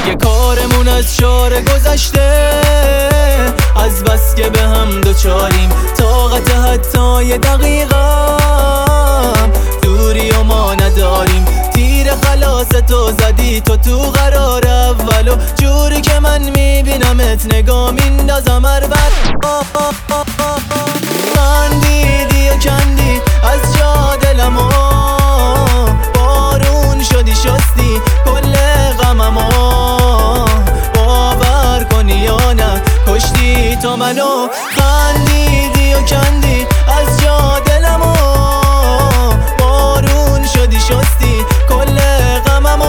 دیگه کارمون از شاره گذشته، از بس که به هم دوچاریم طاقت حتی یه دقیقم دوری و ما نداریم. تیر خلاص تو زدی تو قرار اولو، جوری که من میبینمت نگاه میندازم هر بر. خندیدی و کندی از جا دلمو، بارون شدی شستی کل غممو. باور کنی یا نه کشتی تو منو، خندیدی و کندی از جا دلمو، بارون شدی شستی کل غممو.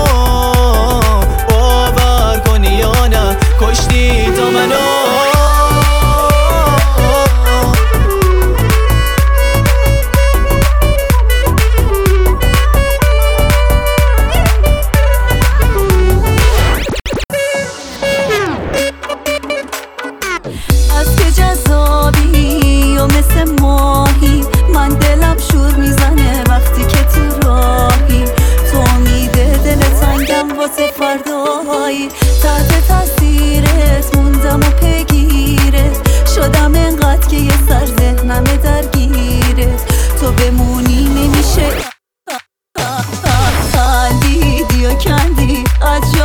باور کنی یا نه کشتی تو منو. از که جذابی و مثل ماهی، من دلم شور میزنه وقتی که تو راهی. تو امیده دل تنگم واسه فردایی، تحت تاثیرت موندم و پیگیرت شدم انقدر که یه سر ذهنمه درگیرت. تو بمونی نمیشه، خندیدی و کندی از